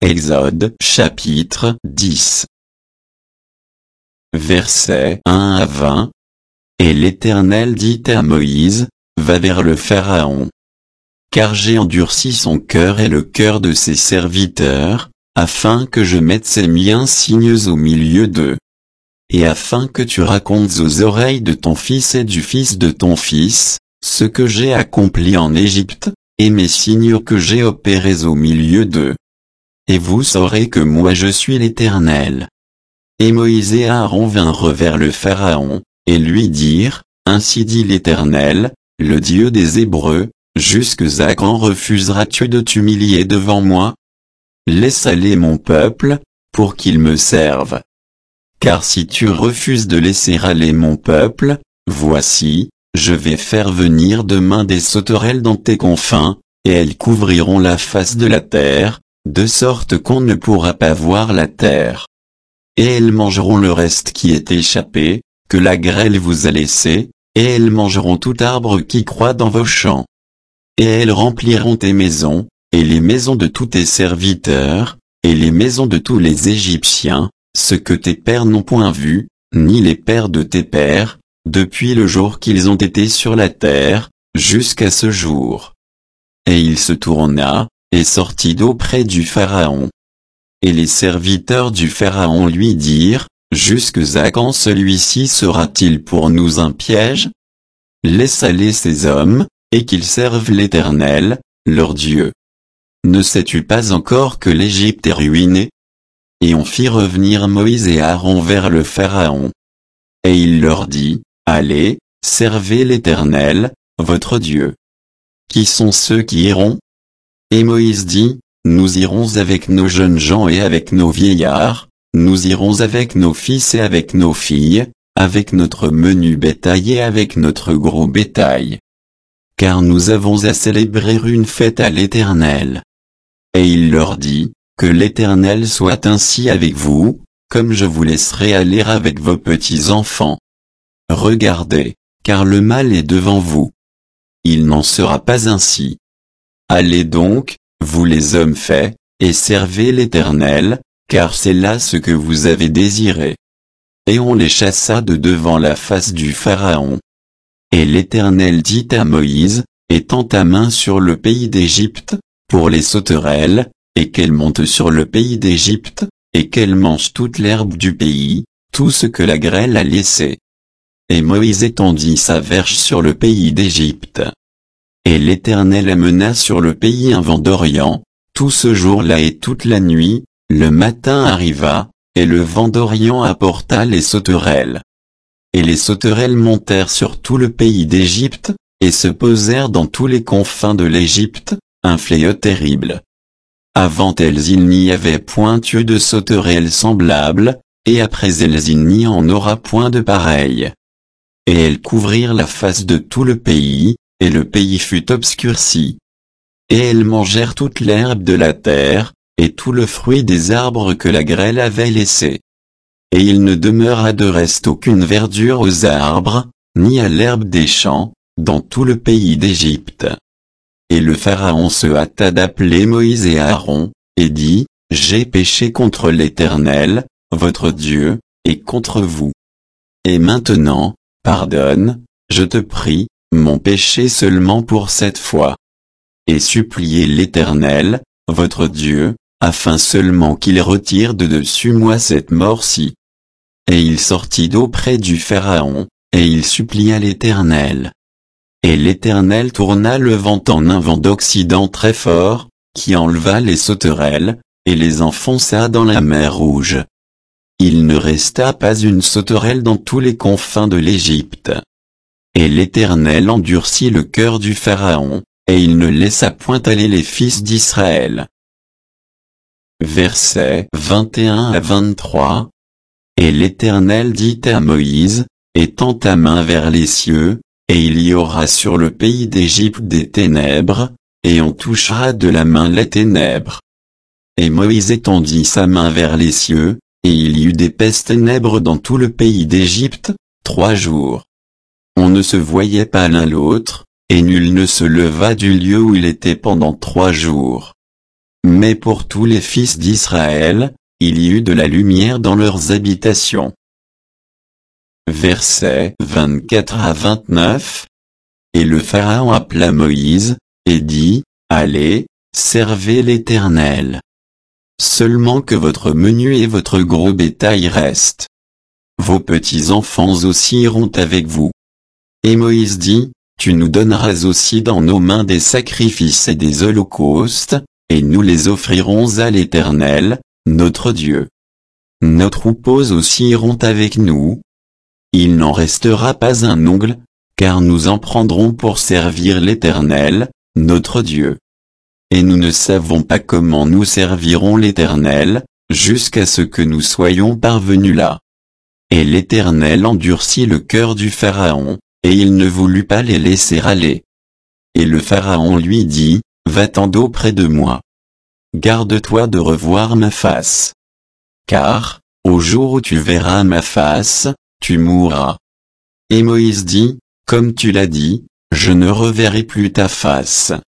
Exode chapitre 10. Versets 1 à 20. Et l'Éternel dit à Moïse, va vers le Pharaon. Car j'ai endurci son cœur et le cœur de ses serviteurs, afin que je mette ces miens signes au milieu d'eux. Et afin que tu racontes aux oreilles de ton fils et du fils de ton fils, ce que j'ai accompli en Égypte, et mes signes que j'ai opérés au milieu d'eux. Et vous saurez que moi je suis l'Éternel. Et Moïse et Aaron vinrent vers le Pharaon, et lui dirent, ainsi dit l'Éternel, le Dieu des Hébreux, jusqu'à quand refuseras-tu de t'humilier devant moi? Laisse aller mon peuple, pour qu'il me serve. Car si tu refuses de laisser aller mon peuple, voici, je vais faire venir demain des sauterelles dans tes confins, et elles couvriront la face de la terre, de sorte qu'on ne pourra pas voir la terre. Et elles mangeront le reste qui est échappé, que la grêle vous a laissé, et elles mangeront tout arbre qui croît dans vos champs. Et elles rempliront tes maisons, et les maisons de tous tes serviteurs, et les maisons de tous les Égyptiens, ce que tes pères n'ont point vu, ni les pères de tes pères, depuis le jour qu'ils ont été sur la terre, jusqu'à ce jour. Et il se tourna, et sortit d'auprès du Pharaon. Et les serviteurs du Pharaon lui dirent, jusqu'à quand celui-ci sera-t-il pour nous un piège? Laisse aller ces hommes, et qu'ils servent l'Éternel, leur Dieu. Ne sais-tu pas encore que l'Égypte est ruinée? Et on fit revenir Moïse et Aaron vers le Pharaon. Et il leur dit, allez, servez l'Éternel, votre Dieu. Qui sont ceux qui iront? Et Moïse dit, nous irons avec nos jeunes gens et avec nos vieillards, nous irons avec nos fils et avec nos filles, avec notre menu bétail et avec notre gros bétail. Car nous avons à célébrer une fête à l'Éternel. Et il leur dit, que l'Éternel soit ainsi avec vous, comme je vous laisserai aller avec vos petits-enfants. Regardez, car le mal est devant vous. Il n'en sera pas ainsi. Allez donc, vous les hommes faits, et servez l'Éternel, car c'est là ce que vous avez désiré. Et on les chassa de devant la face du Pharaon. Et l'Éternel dit à Moïse, étends ta main sur le pays d'Égypte, pour les sauterelles, et qu'elles montent sur le pays d'Égypte, et qu'elles mangent toute l'herbe du pays, tout ce que la grêle a laissé. Et Moïse étendit sa verge sur le pays d'Égypte. Et l'Éternel amena sur le pays un vent d'Orient, tout ce jour-là et toute la nuit, le matin arriva, et le vent d'Orient apporta les sauterelles. Et les sauterelles montèrent sur tout le pays d'Égypte, et se posèrent dans tous les confins de l'Égypte, un fléau terrible. Avant elles il n'y avait point eu de sauterelles semblables, et après elles il n'y en aura point de pareilles. Et elles couvrirent la face de tout le pays, et le pays fut obscurci. Et elles mangèrent toute l'herbe de la terre, et tout le fruit des arbres que la grêle avait laissés. Et il ne demeura de reste aucune verdure aux arbres, ni à l'herbe des champs, dans tout le pays d'Égypte. Et le Pharaon se hâta d'appeler Moïse et Aaron, et dit, j'ai péché contre l'Éternel, votre Dieu, et contre vous. Et maintenant, pardonne, je te prie, mon péché seulement pour cette fois. Et suppliez l'Éternel, votre Dieu, afin seulement qu'il retire de dessus moi cette mort-ci. Et il sortit d'auprès du Pharaon, et il supplia l'Éternel. Et l'Éternel tourna le vent en un vent d'Occident très fort, qui enleva les sauterelles, et les enfonça dans la mer Rouge. Il ne resta pas une sauterelle dans tous les confins de l'Égypte. Et l'Éternel endurcit le cœur du Pharaon, et il ne laissa point aller les fils d'Israël. Versets 21 à 23. Et l'Éternel dit à Moïse, étends ta main vers les cieux, et il y aura sur le pays d'Égypte des ténèbres, et on touchera de la main les ténèbres. Et Moïse étendit sa main vers les cieux, et il y eut d'épaisses ténèbres dans tout le pays d'Égypte, 3 jours. On ne se voyait pas l'un l'autre, et nul ne se leva du lieu où il était pendant 3 jours. Mais pour tous les fils d'Israël, il y eut de la lumière dans leurs habitations. Versets 24 à 29. Et le Pharaon appela Moïse, et dit, Allez, servez l'Éternel. Seulement que votre menu et votre gros bétail restent. Vos petits-enfants aussi iront avec vous. Et Moïse dit, Tu nous donneras aussi dans nos mains des sacrifices et des holocaustes, et nous les offrirons à l'Éternel, notre Dieu. Nos troupeaux aussi iront avec nous. Il n'en restera pas un ongle, car nous en prendrons pour servir l'Éternel, notre Dieu. Et nous ne savons pas comment nous servirons l'Éternel, jusqu'à ce que nous soyons parvenus là. Et l'Éternel endurcit le cœur du Pharaon, et il ne voulut pas les laisser aller. Et le Pharaon lui dit, Va-t'en d'auprès de moi. Garde-toi de revoir ma face. Car, au jour où tu verras ma face, tu mourras. Et Moïse dit, Comme tu l'as dit, je ne reverrai plus ta face.